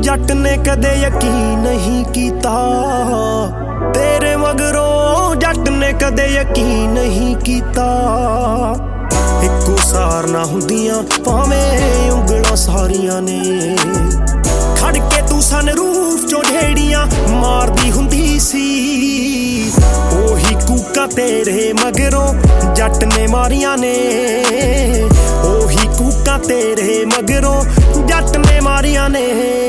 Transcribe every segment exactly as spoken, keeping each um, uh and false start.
जट ने कदे यकीन नहीं कीता तेरे मगरों, जट ने कदे यकीन नहीं कीता। इक्को सार ना हुंदियां भावें उंगलां सारियां ने, खड़ के तू सन रूफ चो ढेड़ियां मारदी हुंदी सी। ओही कूका तेरे मगरों जट ने मारियां ने, ओही कूका तेरे मगरों जट ने मारियां ने।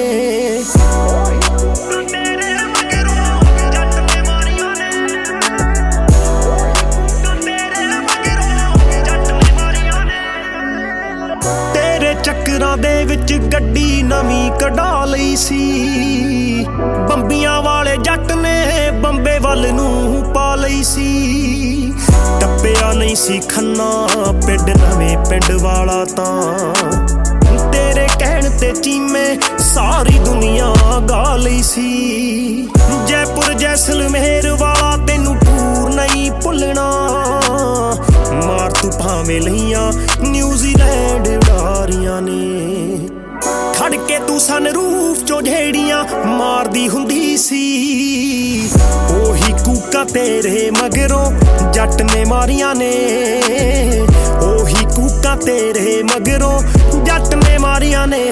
तेरे चक्करां दे विच गड्डी नवीं कढा लई सी, बंबियां वाले जट ने बंबे वल नूं पा लई सी। टप्पिया नहीं सी खन्ना पिंड नवें पिंड वाला तां, तेरे कहण ते चीमे सारी दुनिया गा लई सी। जयपुर जैसलमेर वाला तेनू टूर नहीं भुलना, मार तू भावें लईयां न्यूजीलैंड उडारियां ने। खड़ के तू सन रूफ चो ढेड़ियां मारदी हुंदी सी। ओही कूका तेरे मगरों जट ने मारियां ने, ओही कूका तेरे मगरों जट ने मारियां ने।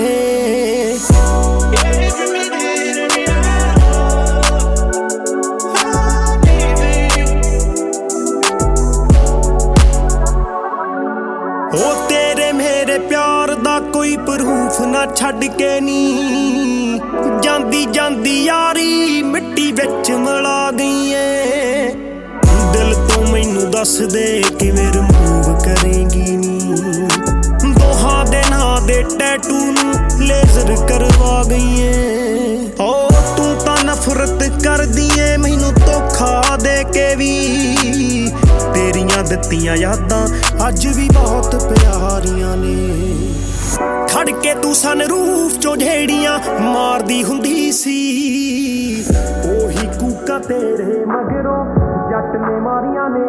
ओ तेरे मेरे प्यार दा कोई प्रूफ ना छड़ के नी, जांदी जांदी यारी मिट्टी विच मिला गई है। दिल तो मैनू दस दे किवें रिमूव करेंगी नी, दोहां दे नां दे टैटू नू लेजर करवा गई है। ओ तू तां नफरत करदी ऐ मैनू धोखा दे के भी, तेरियां दित्तियां यादां अज भी बहुत प्यारियां ने। खड़ के तू सन रूफ चो ढेड़ियां मारदी हुंदी सी। ओही कूका तेरे मगरों जट ने मारियां ने,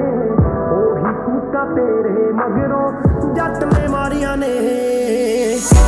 ओही कूका तेरे मगरों जट ने मारियां ने।